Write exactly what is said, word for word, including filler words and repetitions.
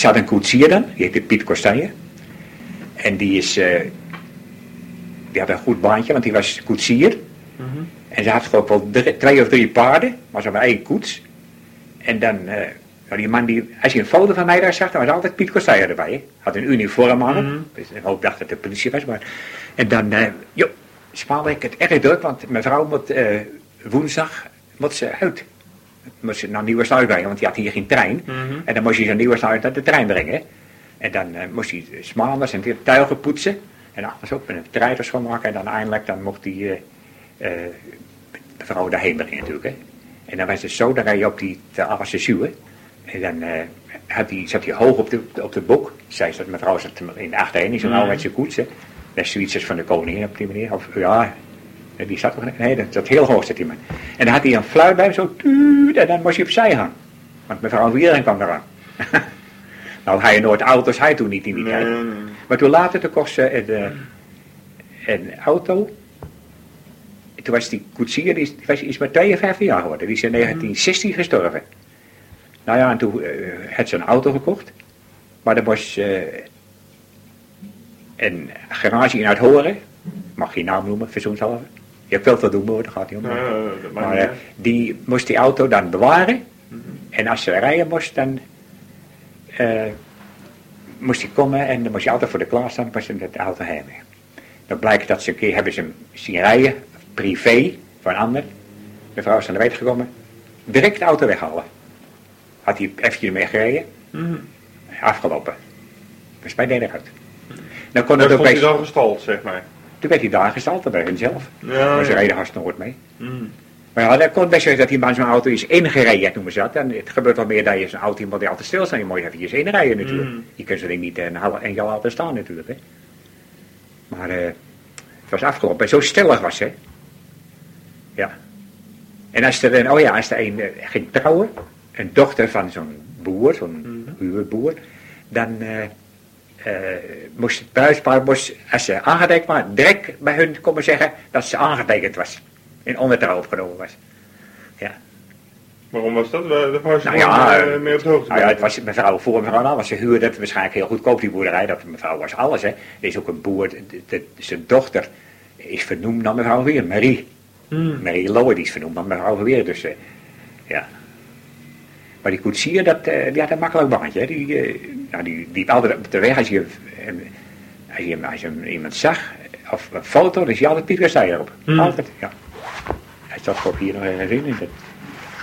zat een koetsier dan, die heette Piet Kostanje. En die is, uh, die had een goed baantje, want die was koetsier. Mm-hmm. En ze had geloof ik wel drie, twee of drie paarden, maar ze had een eigen koets. En dan, uh, nou die man die, als je een foto van mij daar zag, dan was altijd Piet Kostanje erbij. Hè? Had een uniform aan. Mm-hmm. Dus ik hoop dat het de politie was, maar... En dan, uh, joh, spaalde ik het erg druk, want mijn vrouw moet uh, woensdag, moet ze uit. Moest ze naar Nieuwersluis brengen, want die had hier geen trein. Mm-hmm. En dan moest je zo'n Nieuwersluis naar de trein brengen. En dan uh, moest hij smaanders en de tuigen poetsen. En anders ook met een treiter schoonmaken. En dan eindelijk dan mocht hij uh, uh, de vrouw daarheen brengen natuurlijk. Hè. En dan was het zo, dan rij je op die te Asse Zuwe. En dan uh, had die, zat hij hoog op de, op de bok. Zij zat, mevrouw zat in de achterin, in zo'n mm-hmm. ouderwetse koets. Hè. Dat is zoiets als van de koningin op die manier. Of ja... Die zat toch, nee, dat, dat heel hoog zat die man. En dan had hij een fluit bij hem zo, tuut, en dan moest hij opzij gaan. Want mevrouw Wiering kwam eraan. Nou, hij nooit auto's, hij toen niet in die tijd. Nee, nee. Maar toen later, toen kost ze een, uh, een auto. Toen was die koetsier, die, die was iets maar tweeënvijftig jaar geworden. Die is in negentien zestien gestorven. Nou ja, en toen uh, had ze een auto gekocht. Maar er was uh, een garage in Uithoren. Mag geen naam noemen, verzoenshalve. Je hebt veel te doen hoor, dat gaat niet om. Ja, maar uh, die moest die auto dan bewaren. Mm-hmm. En als ze rijden moest, dan uh, moest hij komen en dan moest je altijd voor de klaar staan, dan moest je de auto hebben. Dan blijkt dat ze een keer hebben ze hem zien rijden, privé, van een ander. De vrouw is aan de weet gekomen, direct de auto weghalen. Had hij eventjes ermee gereden, mm-hmm. afgelopen. Dus mij deed eruit. Dan kon het ook hij dan gestald, zeg maar. Toen werd hij daar gestald, bij hunzelf. Ja, maar ze ja. reden hartstikke nooit mee. Mm. Maar ja, dat kon best zijn dat die man zo'n auto is ingereden, noemen ze dat. En het gebeurt wel meer dat je zo'n auto moet die altijd stilstaan. Je moet even eens inrijden natuurlijk. Mm. Je kunt zo'n ding niet een half en jaar laten staan natuurlijk. Hè. Maar uh, het was afgelopen. Zo stellig was hè. Ja. En als er een, oh ja, als er een uh, ging trouwen, een dochter van zo'n boer, zo'n mm. boer, dan... Uh, Uh, moest het bruidspaar, moest, als ze aangetekend waren, direct bij hun komen zeggen dat ze aangetekend was. In ondertrouw opgenomen was. Ja. Waarom was dat? Daar was je nou ja, uh, mee op de hoogte. Nou ja, het was mevrouw voor mevrouw na, was ze huurde het waarschijnlijk heel goedkoop die boerderij. Dat mevrouw was alles, hè. Er is ook een boer, de, de, de, zijn dochter is vernoemd naar mevrouw Weer, Marie. Hmm. Marie Lowe, die is vernoemd naar mevrouw Weer, dus uh, ja. Maar die koetsier, dat, uh, die had een makkelijk baantje. Hè. Die, uh, nou, die liep altijd op de weg als je, uh, als je, als je iemand zag, of een foto, dan zie je altijd Piet Kostanje erop. Hmm. Altijd, ja. Hij zat ook hier nog ergens in.